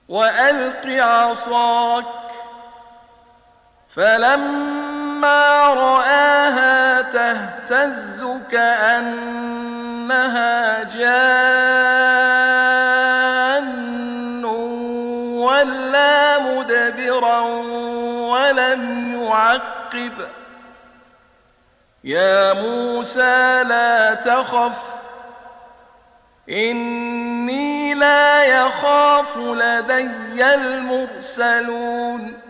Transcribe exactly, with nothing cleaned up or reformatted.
وألق عصاك. فلما رآها تهتز كأنها جان ولا مدبرا ولم يعقب. يا موسى لا تخف إني لا يخاف لدي المرسلون